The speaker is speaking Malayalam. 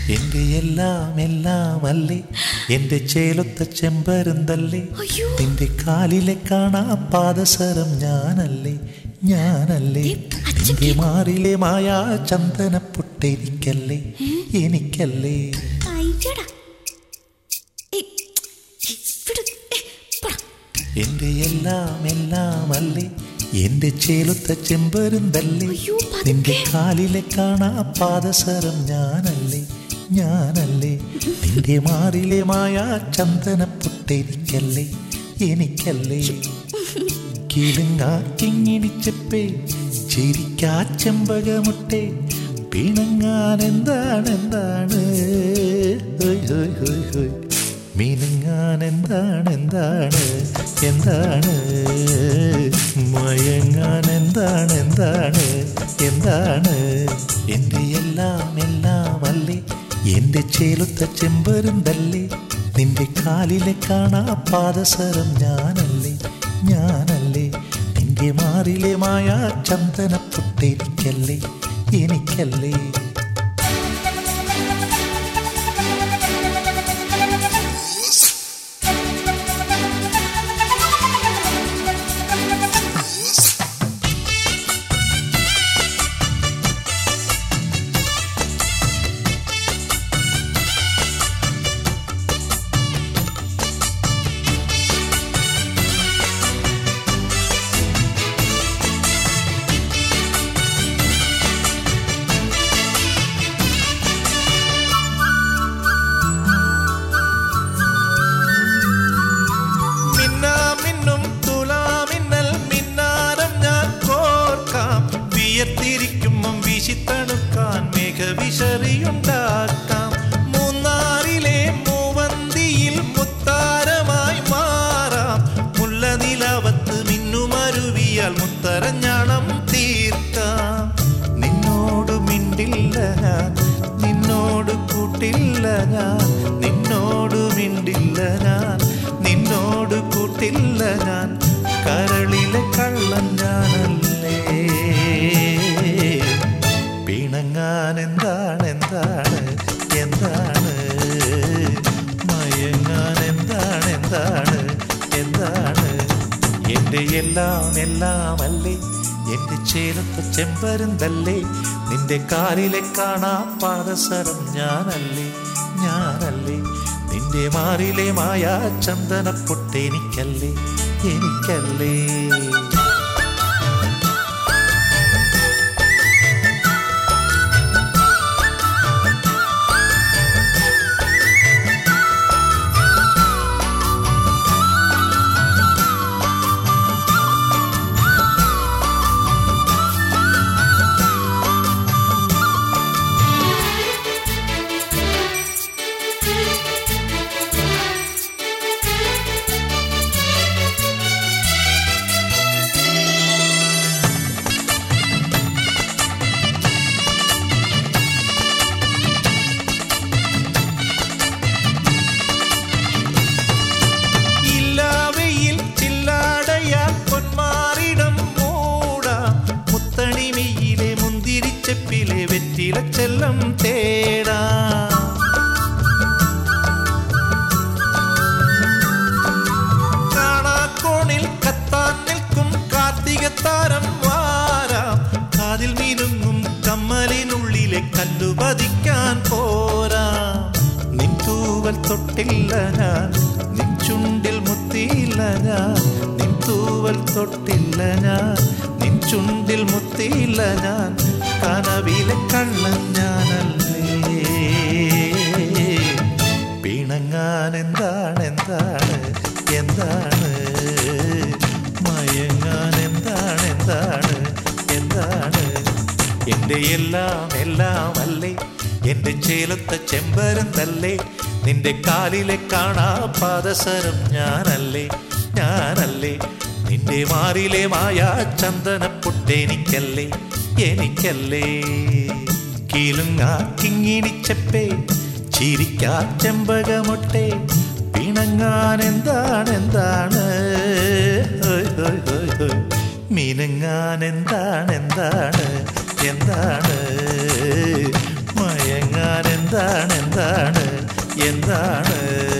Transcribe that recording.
എന്റെ എല്ലാം എല്ലാം അല്ലേ, എന്റെ ചേലൊത്ത ചെമ്പരുന്തല്ലേ, നിന്റെ കാലിലെ കാണാ പാദസരം ഞാനല്ലേ, ഞാനല്ലേ, നിന്റെ മാറിലെ മായാ ചന്ദനപ്പൊട്ടെനിക്കല്ലേ, എനിക്കല്ലേ. എന്റെ എല്ലാം എല്ലാം അല്ലേ, എന്റെ ചേലൊത്ത ചെമ്പരുന്തല്ലേ, നിന്റെ കാലിലെ കാണാ പാദസരം ഞാനല്ലേ, ഞാനല്ലേ, നിന്റെ മാറിലെ മായാ ചന്ദനപ്പൊട്ടെനിക്കല്ലേ, എനിക്കല്ലേ. കിളുങ്ങാക്കിങ്ങിണിച്ചപ്പേ ചിരിക്കാ ചെമ്പകമുട്ടെ, പിണങ്ങാൻ എന്താണ് എന്താണ്, മിനുങ്ങാൻ എന്താണ് എന്താണ് എന്താണ്, മയങ്ങാൻ എന്താണ് എന്താണ് എന്താണ്. എന്റെ എല്ലാം എല്ലാം അല്ലേ, എന്റെ ചേലൊത്ത ചെമ്പരുന്തല്ലേ, നിന്റെ കാലിലെ കാണാ പാദസരം ഞാനല്ലേ, ഞാനല്ലേ, നിന്റെ മാറിലെ മായാ ചന്ദനപ്പൊട്ടെനിക്കല്ലേ, എനിക്കല്ലേ. വീശിത്തണുക്കാൻ മേഘവിശറിയുണ്ടാക്കാം, മൂന്നാറിലെ മൂവന്തിയിൽ മുത്താരമായി മാറാം, മുല്ല നിലവത്ത് മിന്നുമരുവിയാൽ മുത്തരഞ്ഞാണം തീർക്കാം. നിന്നോട് മിണ്ടില്ല ഞാൻ, നിന്നോട് കൂട്ടില്ല ഞാൻ, നിന്നോട് മിണ്ടില്ല ഞാൻ, നിന്നോട് കൂട്ടില്ല ഞാൻ, കരളിലെ കള്ളൻ ഞാനല്ലേ. പിണങ്ങാൻ എന്താണ് എന്താണ് എന്താണ്, മയങ്ങാൻ എന്താണ് എന്താണ് എന്താണ്. എന്റെ എല്ലാം എല്ലാം അല്ലേ, എന്റെ ചേലൊത്ത ചെമ്പരുന്തല്ലേ, നിന്റെ കാലിലെ കാണാ പാദസരം ഞാനല്ലേ, ഞാനല്ലേ, നിന്റെ മാറിലെ മായാ ചന്ദനപ്പൊട്ടെനിക്കല്ലേ, എനിക്കല്ലേ. ചെല്ലം തേടാ കാണാക്കോണിൽ കത്താൻ നിൽക്കും കാർത്തികത്താരം വാരാം, കാതിൽ മീനുങ്ങും കമ്മലിനുള്ളിലെ കല്ലു പതിക്കാൻ പോരാ. നിൻ തൂവൽ തൊട്ടില്ല ഞാൻ, നിൻ ചുണ്ടിൽ മുത്തിയില്ല ഞാൻ, നിൻ തൂവൽ തൊട്ടില്ല ഞാൻ, നിൻ ചുണ്ടിൽ മുത്തിയില്ല ഞാൻ, കനവിലെ കള്ളൻ ഞാനല്ലേ. പിണങ്ങാൻ എന്താണ് എന്താണ് എന്താണ്, മയങ്ങാൻ എന്താണ് എന്താണ് എന്താണ്. എന്റെ എല്ലാം എല്ലാം അല്ലേ, എന്റെ ചേലൊത്ത ചെമ്പരുന്തല്ലേ, നിന്റെ കാലിലെ കാണാ പാദസരം ഞാനല്ലേ, ഞാനല്ലേ, നിന്റെ മാറിലെ മായാ ചന്ദനപ്പൊട്ടെനിക്കല്ലേ, എനിക്കല്ലേ. കിളുങ്ങാക്കിങ്ങിണിച്ചപ്പേ ചിരിക്കാ ചെമ്പകമൊട്ടെ, പിണങ്ങാൻ എന്താണ് എന്താണ്, മിനുങ്ങാൻ എന്താണ് എന്താണ് എന്താണ്, മയങ്ങാൻ എന്താണ് എന്താണ് എന്താണ്